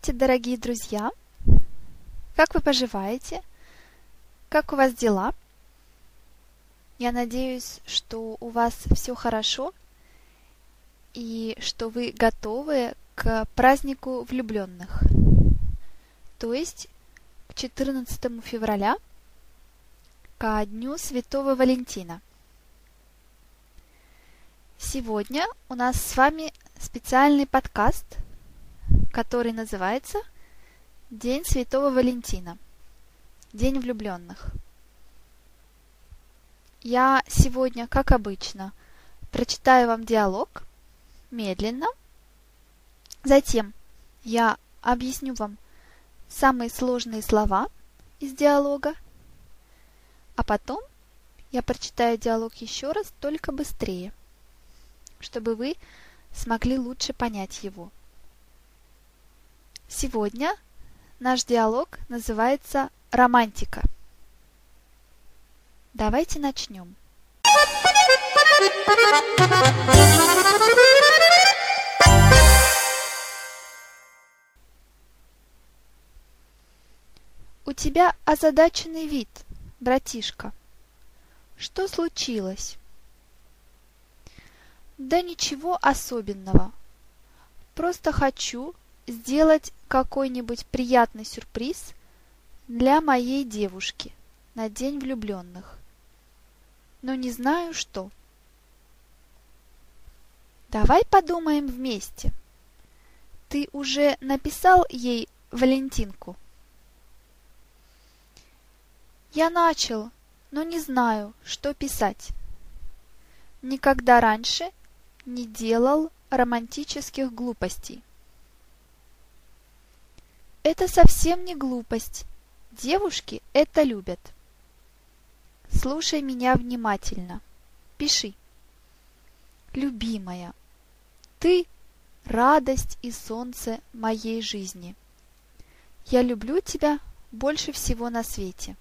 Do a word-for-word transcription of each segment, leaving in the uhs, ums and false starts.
Здравствуйте, дорогие друзья! Как вы поживаете? Как у вас дела? Я надеюсь, что у вас все хорошо и что вы готовы к празднику влюбленных, то есть к четырнадцатому февраля, ко Дню Святого Валентина. Сегодня у нас с вами специальный подкаст, который называется День Святого Валентина, День влюбленных. Я сегодня, как обычно, прочитаю вам диалог медленно, затем я объясню вам самые сложные слова из диалога, а потом я прочитаю диалог еще раз, только быстрее, чтобы вы смогли лучше понять его. Сегодня наш диалог называется «Романтика». Давайте начнем. У тебя озадаченный вид, братишка. Что случилось? Да ничего особенного. Просто хочу сделать какой-нибудь приятный сюрприз для моей девушки на День влюбленных. Но не знаю что. Давай подумаем вместе. Ты уже написал ей Валентинку? Я начал, но не знаю, что писать. Никогда раньше не делал романтических глупостей. Это совсем не глупость. Девушки это любят. Слушай меня внимательно. Пиши. Любимая, ты – радость и солнце моей жизни. Я люблю тебя больше всего на свете.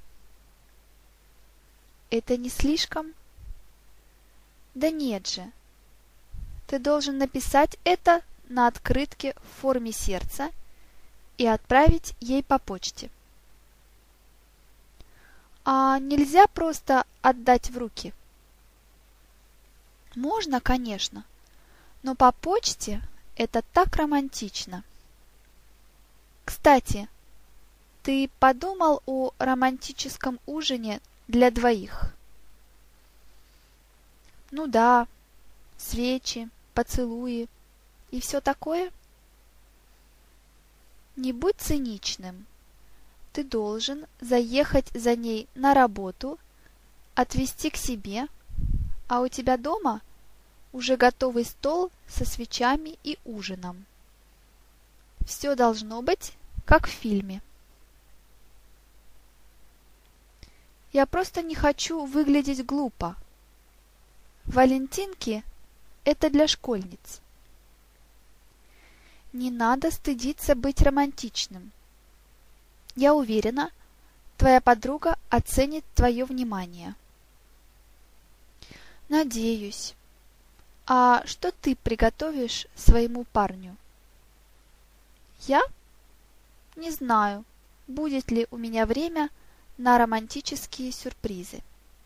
Это не слишком? Да нет же. Ты должен написать это на открытке в форме сердца и отправить ей по почте. А нельзя просто отдать в руки? Можно, конечно, но по почте это так романтично. Кстати, ты подумал о романтическом ужине для двоих? Ну да, свечи, поцелуи и все такое. Не будь циничным. Ты должен заехать за ней на работу, отвезти к себе, а у тебя дома уже готовый стол со свечами и ужином. Все должно быть, как в фильме. Я просто не хочу выглядеть глупо. Валентинки – это для школьниц. Не надо стыдиться быть романтичным. Я уверена, твоя подруга оценит твое внимание. Надеюсь. А что ты приготовишь своему парню? Я? Не знаю, будет ли у меня время на романтические сюрпризы.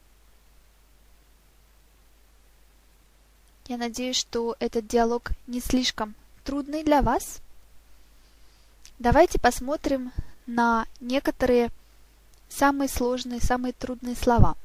Я надеюсь, что этот диалог не слишком трудный для вас. Давайте посмотрим на некоторые самые сложные, самые трудные слова.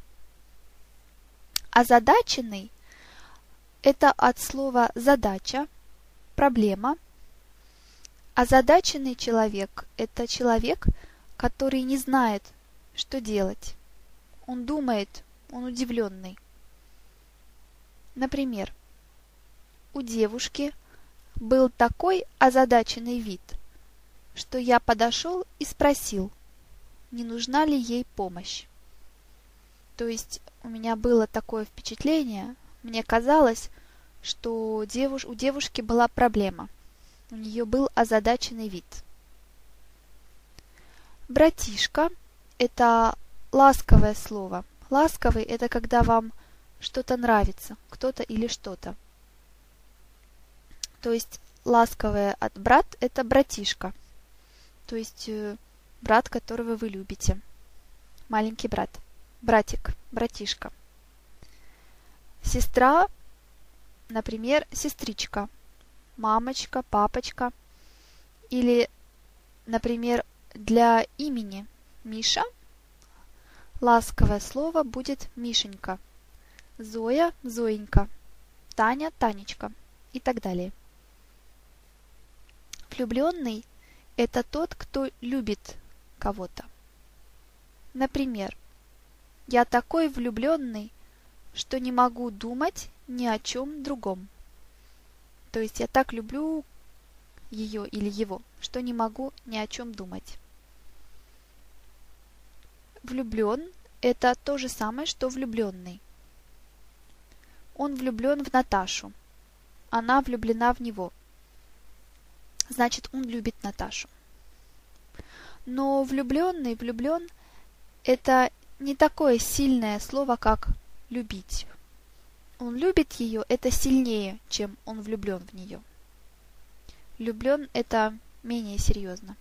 Озадаченный – это от слова задача, проблема. Озадаченный человек – это человек, который не знает, что делать. Он думает, он удивленный. Например, у девушки был такой озадаченный вид, что я подошел и спросил, не нужна ли ей помощь. То есть у меня было такое впечатление, мне казалось, что девуш... у девушки была проблема. У нее был озадаченный вид. Братишка – это ласковое слово. Ласковый – это когда вам что-то нравится, кто-то или что-то. То есть ласковое от брат – это братишка. то есть э, брат, которого вы любите. Маленький брат. Братик, братишка. Сестра, например, сестричка. Мамочка, папочка. Или, например, для имени Миша ласковое слово будет Мишенька. Зоя, Зоенька. Таня, Танечка. И так далее. Влюбленный – это тот, кто любит кого-то. Например, я такой влюбленный, что не могу думать ни о чем другом. То есть я так люблю ее или его, что не могу ни о чем думать. Влюблен – это то же самое, что влюбленный. Он влюблен в Наташу. Она влюблена в него. Значит, он любит Наташу. Но влюбленный, влюблен – это не такое сильное слово, как любить. Он любит ее, это сильнее, чем он влюблен в нее. Влюблен – это менее серьезно.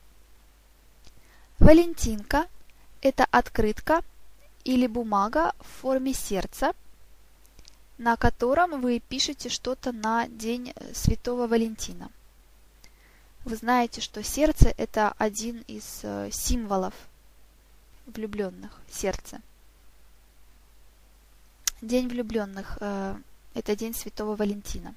Валентинка – это открытка или бумага в форме сердца, на котором вы пишете что-то на День Святого Валентина. Вы знаете, что сердце – это один из символов влюбленных, сердце. День влюбленных э, – это День Святого Валентина.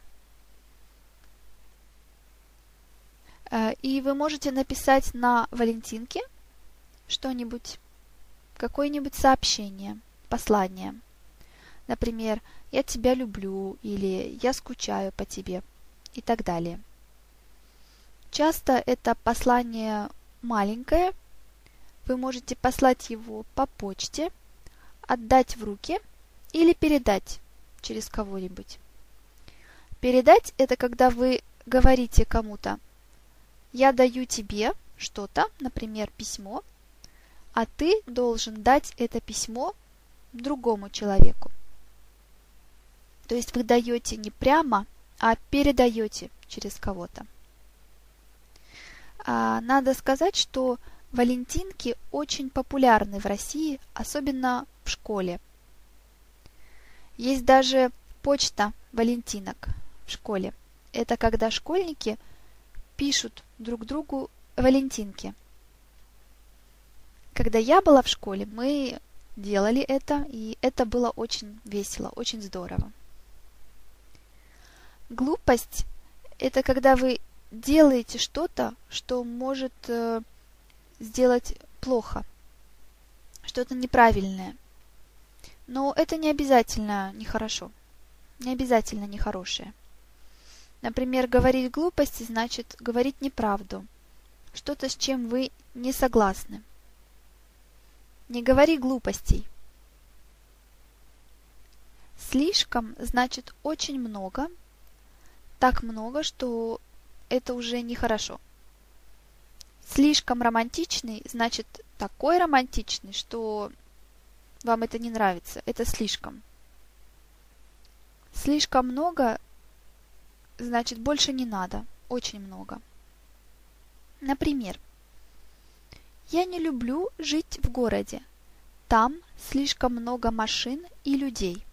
Э, и вы можете написать на Валентинке что-нибудь, какое-нибудь сообщение, послание. Например, «Я тебя люблю» или «Я скучаю по тебе» и так далее. Часто это послание маленькое. Вы можете послать его по почте, отдать в руки или передать через кого-нибудь. Передать – это когда вы говорите кому-то: «Я даю тебе что-то, например, письмо, а ты должен дать это письмо другому человеку». То есть вы даете не прямо, а передаете через кого-то. А надо сказать, что валентинки очень популярны в России, особенно в школе. Есть даже почта валентинок в школе. Это когда школьники пишут друг другу валентинки. Когда я была в школе, мы делали это, и это было очень весело, очень здорово. Глупость – это когда вы делаете что-то, что может э, сделать плохо, что-то неправильное. Но это не обязательно нехорошо, не обязательно нехорошее. Например, говорить глупости значит говорить неправду, что-то, с чем вы не согласны. Не говори глупостей. Слишком значит очень много, так много, что это уже нехорошо. Слишком романтичный значит такой романтичный, что вам это не нравится. Это слишком. Слишком много значит больше не надо. Очень много. Например, я не люблю жить в городе. Там слишком много машин и людей.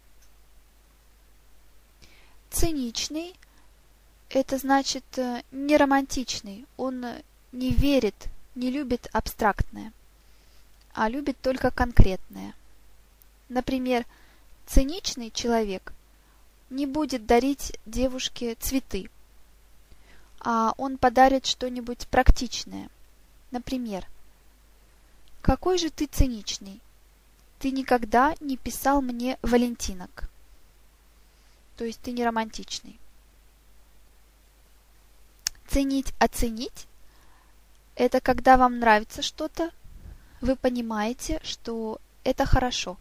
Циничный – это значит не романтичный. Он не верит, не любит абстрактное, а любит только конкретное. Например, циничный человек не будет дарить девушке цветы, а он подарит что-нибудь практичное. Например, «Какой же ты циничный! Ты никогда не писал мне валентинок». То есть ты не романтичный. Ценить, оценить – это когда вам нравится что-то, вы понимаете, что это хорошо.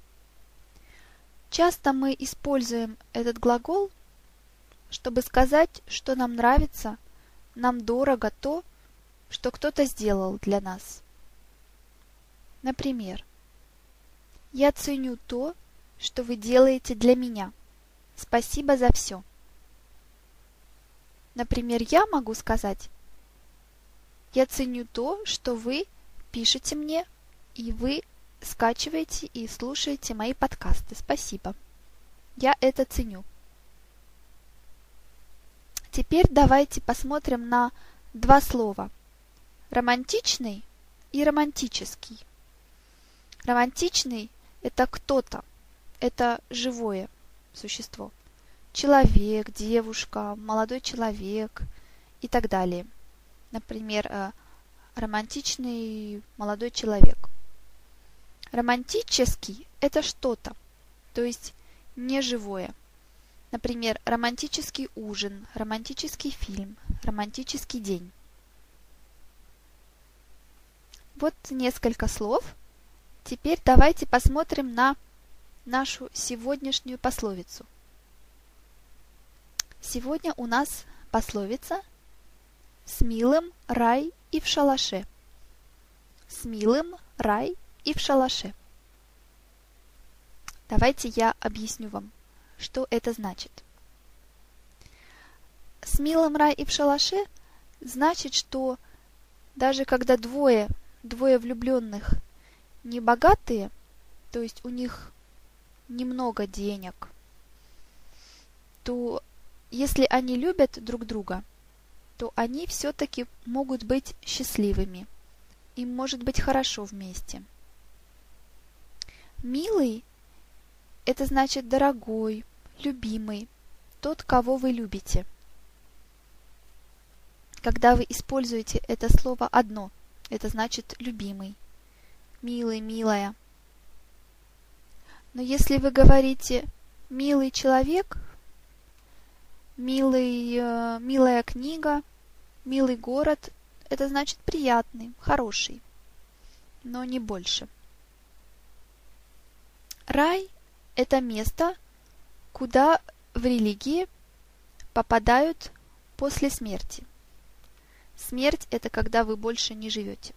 Часто мы используем этот глагол, чтобы сказать, что нам нравится, нам дорого то, что кто-то сделал для нас. Например, «Я ценю то, что вы делаете для меня. Спасибо за все». Например, я могу сказать: Я ценю то, что вы пишете мне, и вы скачиваете и слушаете мои подкасты. Спасибо. Я это ценю. Теперь давайте посмотрим на два слова. Романтичный и романтический. Романтичный – это кто-то, это живое существо. Человек, девушка, молодой человек и так далее. Например, романтичный молодой человек. Романтический – это что-то, то есть неживое. Например, романтический ужин, романтический фильм, романтический день. Вот несколько слов. Теперь давайте посмотрим на нашу сегодняшнюю пословицу. Сегодня у нас пословица «С милым рай и в шалаше». С милым рай и в шалаше. Давайте я объясню вам, что это значит. С милым рай и в шалаше значит, что даже когда двое, двое влюбленных не богатые, то есть у них немного денег, то если они любят друг друга, то они все-таки могут быть счастливыми. Им может быть хорошо вместе. Милый – это значит дорогой, любимый, тот, кого вы любите. Когда вы используете это слово одно, это значит любимый, милый, милая. Но если вы говорите милый человек, милый, э, милая книга, милый город, это значит приятный, хороший, но не больше. Рай – это место, куда в религии попадают после смерти. Смерть – это когда вы больше не живете.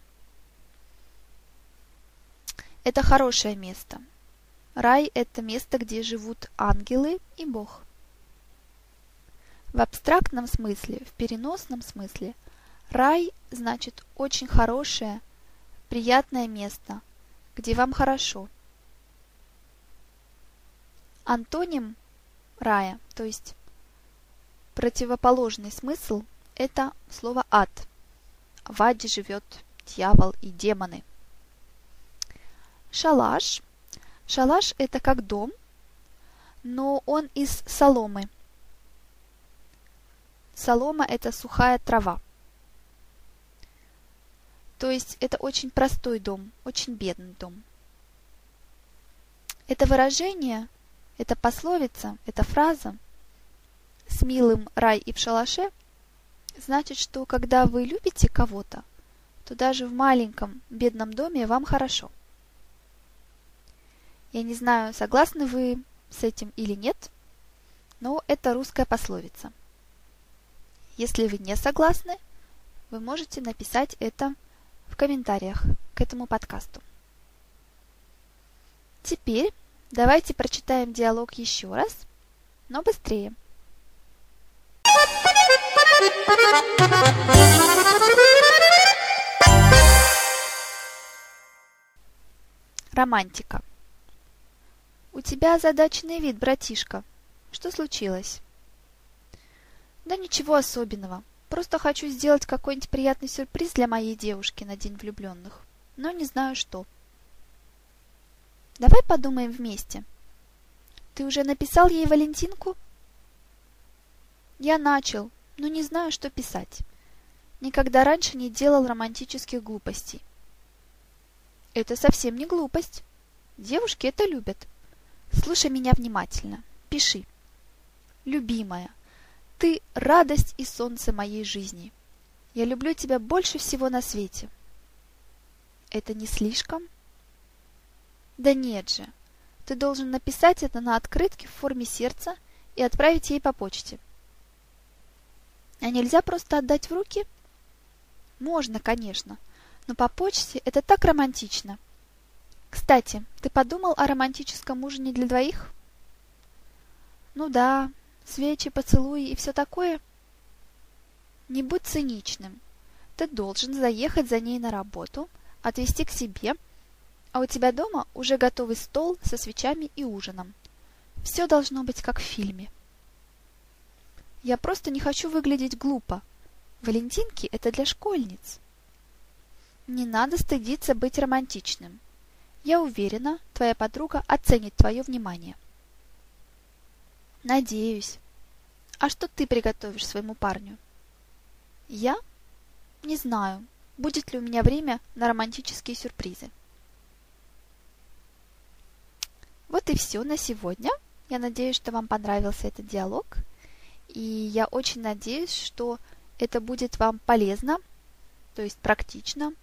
Это хорошее место. Рай – это место, где живут ангелы и Бог. В абстрактном смысле, в переносном смысле, рай значит очень хорошее, приятное место, где вам хорошо. Антоним рая, то есть противоположный смысл, это слово ад. В аде живет дьявол и демоны. Шалаш. Шалаш это как дом, но он из соломы. Солома это сухая трава. То есть это очень простой дом, очень бедный дом. Это выражение, эта пословица, эта фраза «С милым рай и в шалаше» значит, что когда вы любите кого-то, то даже в маленьком бедном доме вам хорошо. Я не знаю, согласны вы с этим или нет, но это русская пословица. Если вы не согласны, вы можете написать это в комментариях к этому подкасту. Теперь давайте прочитаем диалог еще раз, но быстрее. Романтика. У тебя озадаченный вид, братишка. Что случилось? Да ничего особенного. Просто хочу сделать какой-нибудь приятный сюрприз для моей девушки на День влюбленных, но не знаю что. Давай подумаем вместе. Ты уже написал ей Валентинку? Я начал, но не знаю, что писать. Никогда раньше не делал романтических глупостей. Это совсем не глупость. Девушки это любят. Слушай меня внимательно. Пиши. Любимая, ты радость и солнце моей жизни. Я люблю тебя больше всего на свете. Это не слишком? Да нет же. Ты должен написать это на открытке в форме сердца и отправить ей по почте. А нельзя просто отдать в руки? Можно, конечно, но по почте это так романтично. Кстати, ты подумал о романтическом ужине для двоих? Ну да, свечи, поцелуи и все такое. Не будь циничным. ты должен заехать за ней на работу, отвезти к себе, а у тебя дома уже готовый стол со свечами и ужином. Все должно быть как в фильме. Я просто не хочу выглядеть глупо. Валентинки – это для школьниц. Не надо стыдиться быть романтичным. Я уверена, твоя подруга оценит твое внимание. Надеюсь. А что ты приготовишь своему парню? Я? Не знаю, будет ли у меня время на романтические сюрпризы. Вот и все на сегодня. Я надеюсь, что вам понравился этот диалог. И я очень надеюсь, что это будет вам полезно, то есть практично,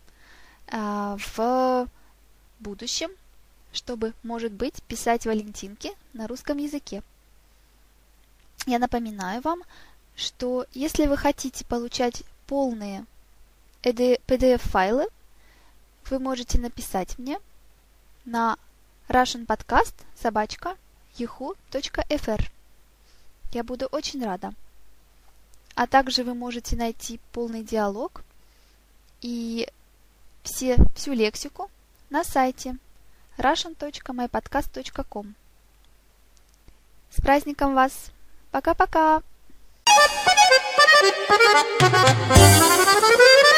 в будущем, чтобы, может быть, писать валентинки на русском языке. Я напоминаю вам, что если вы хотите получать полные пи ди эф-файлы, вы можете написать мне на russianpodcast собака яху точка эф эр. Я буду очень рада. А также вы можете найти полный диалог и все, всю лексику на сайте russian точка my podcast точка com. С праздником вас! Пока-пока!